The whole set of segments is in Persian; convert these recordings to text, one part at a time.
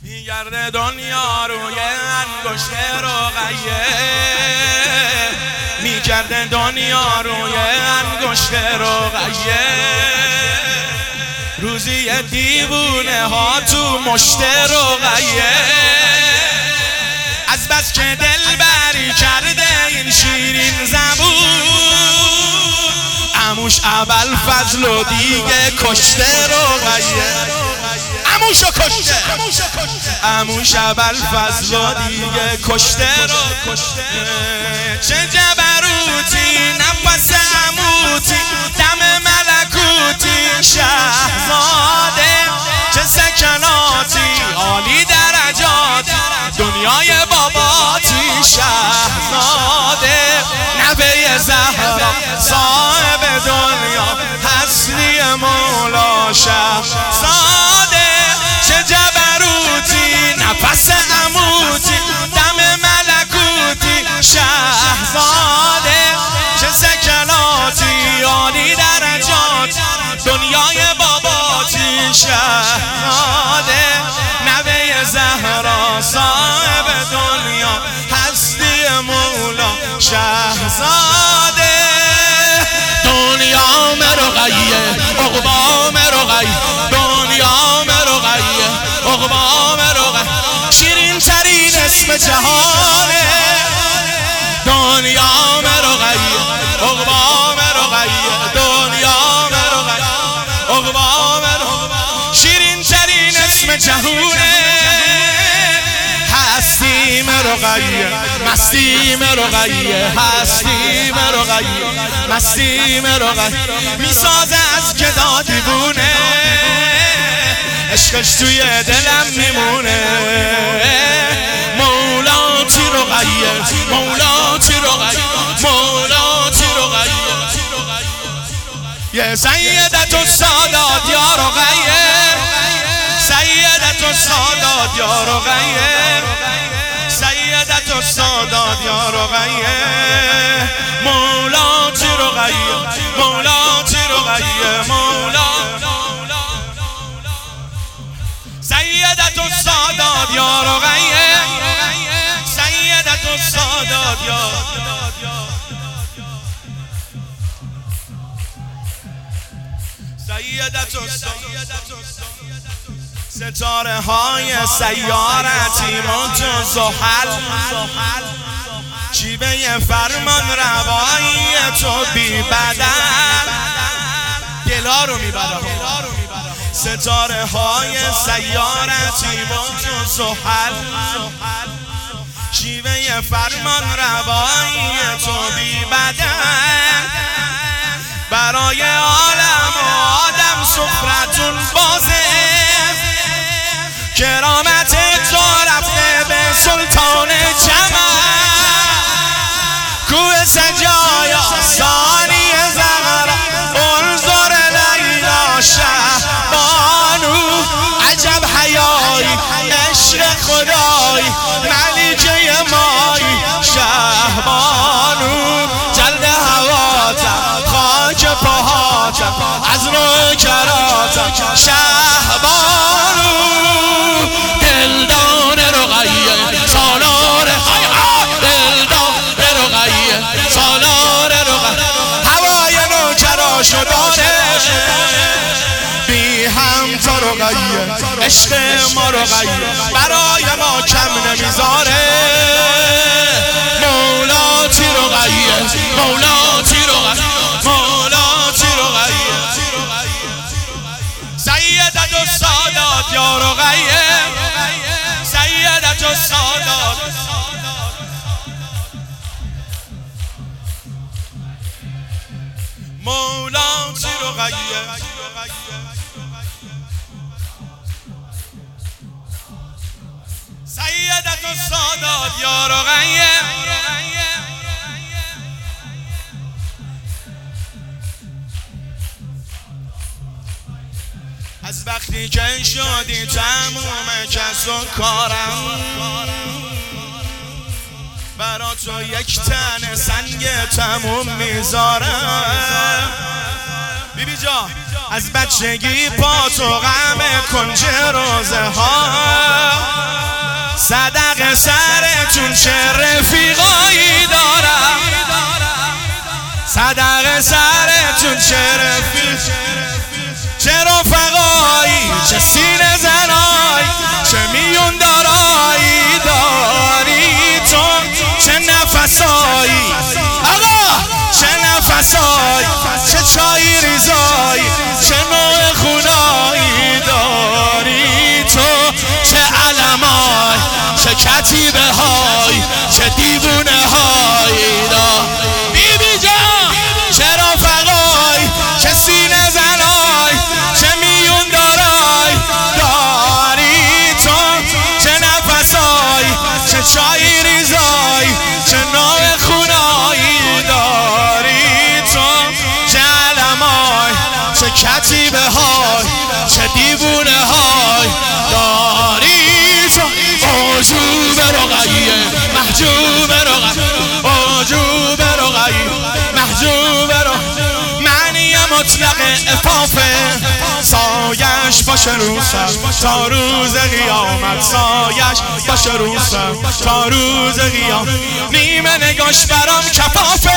میگرده دنیا روی انگشت رقیه، میگرده دنیا روی انگشت رقیه. روزی دیوونه ها تو مشت رقیه، از بس که دل بری کرده این شیرین زبون. عموش ابوالفضل و دیگه کشته رقیه، عموشو کشته، عموش ابوالفضل و دیگه کشته رو کشته. چه جبروتی نفس عموتی، دم ملکوتی شهزاده. چه سکناتی عالی درجاتی، دنیای باباتی شهزاده. نبی زهرا صاحب دنیا، هستی مولا شهزاده. چه جبروتی نفس عموتی، دم ملکوتی شهزاده. چه سکناتی عالی درجات، دنیای باباتی شهزاده. نبی زهرا صاحب دنیا، هستی مولا شهزاده. دنیا مرغیه عقبا مرغیه، دنیا مرغیه عقبا مرغیه. شیرین ترین اسم جهانه، دنیا مرغیه عقبا مرغیه، دنیا مرغیه عقبا مرغیه. شیرین ترین اسم جهونه، هستی مرغیه مستی مرغیه، هستی مرغیه مستی مرغیه. میسازه از گدا دیوونه، عشقش توی دلم میمونه. مولاتی رقیه مولاتی رقیه مولاتی رقیه. یه سیدت السادات یا رقیه، سیدت السادات یا رقیه، سیدت السادات یا رقیه. مولاتی رقیه مولاتی رقیه مولا. سیدت السادات یا رقیه، سیدت السادات یا. سیدت السادات. ستاره های سیارتی منتو زحل، شیوه فرمان روایی تو بی بدن، دلا رو میبره. ستاره های سیارتی منتو زحل، شیوه فرمان روایی تو بی بدن. برای عالم و آدم سفرتون بازه، کرامت تو رفته به سلطان جمال. کوه سجایا ثانی زهرا، انظر لیلا شهبانو. عجب حیایی عشق خدایی، ملیکه مایی شهبانو. جلد هواتم خاک پاهاتم، از نوکراتم شهبانو. دلدار رقیه سالار، دلدار رقیه سالار رقیه. هوای نوکراش و دانش بی هم تا رقیه، عشق ما رقیه برای ما کم نمیذاره. مولاتی رقیه مولاتی رقیه مولاتی رقیه. سیدت السادات یا رقیه، سیدت السادات. مولاتی رقیه. سیدت السادات یا رقیه. از وقتی که شدی تموم کس و کارم، برا تو یک تن سنگ تموم میذارم. بیبی جا از بچگی پا تو غم کنج روزه ها، سرتون چه رفیقایی دارم، صدق سرتون چه رفیق، چه رفقایی، چه سینه زنایی، چه میون دارایی داری تو، چه نفسایی آقا، چه نفسایی، چه چای ریزایی، چه نوع خونایی داری تو، چه علمای، چه کتیبه های، چه دیوونه های داری بیبی جان، چه رفقای، چه سینه زنای، چه میون دارای داری تو، چه نفسای، چه چای ریزای، چه نوع خونایی داری تو، چه علمای، چه کتیبه های، چه دیوونه های داری تو. عجوب رقیه محجوب رقیه، عجوب رقیه محجوب رقیه، معنی مطلق عفافه، سایش باشه رو سر تا روز قیامت، سایش باشه رو سر تا روز قیامت، نیمه نگاش برام کفافه،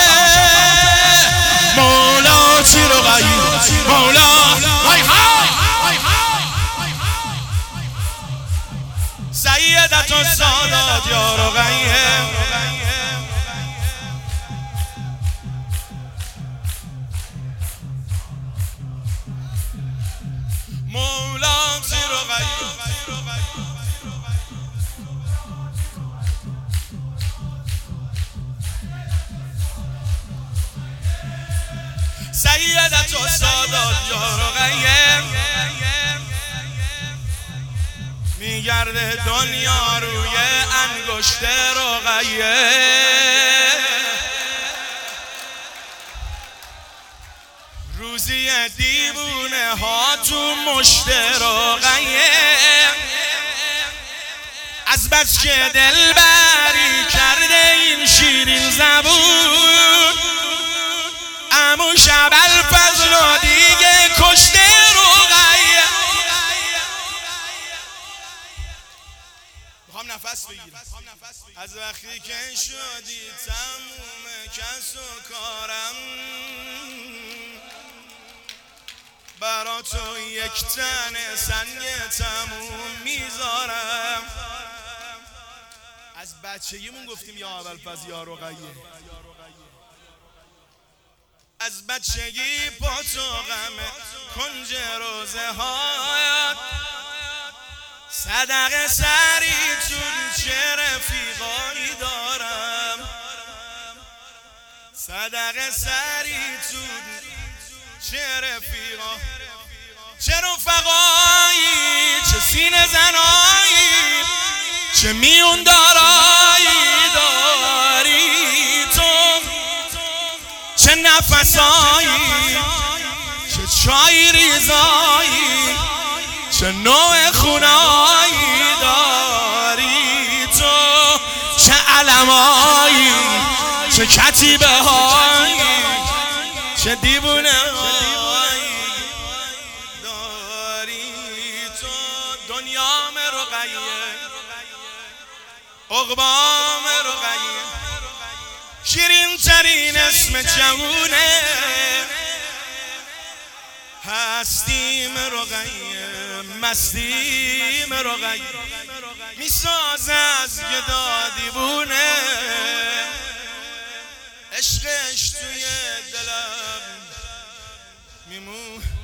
مولا چی رقیه مولا های های سیدت و سادات یا رقیه، مولا چی رقیه، سیدت و سادات یا رقیه، میگرده دنیا روی انگشت رقیه، روزی دیوونه ها تو مشت رقیه، از بس که دلبری کرده این شیرین زبون، عمو شب‌الفضل و دیگه کشته رقیه. میخوام نفس بگیرم از وقتی که شدی تموم کس و کارم، برا تو یک تن سنگ تموم میذارم. از بچگیمون گفتیم یا ابوالفضل یا رقیه، از بچگی با تو غم کنج روزه هایت، صدق سریتون چه رفیقایی دارم، صدق سریتون چه رفیقا، چه رفقایی، چه سینه زنایی، چه میون دارایی داری تو، چه نفسایی، چه چای ریزایی، چه نوع خونایی داری تو، چه علمایی، چه کتیبه هایی، چه دیوونه هایی داری تو. دنیام رقیه، عقبام رقیه، شیرین ترین اسم جوونه، هستیم رقیه، مستیم رقیه، میساز از گدا دیوونه، عشقش توی دلم میمونه.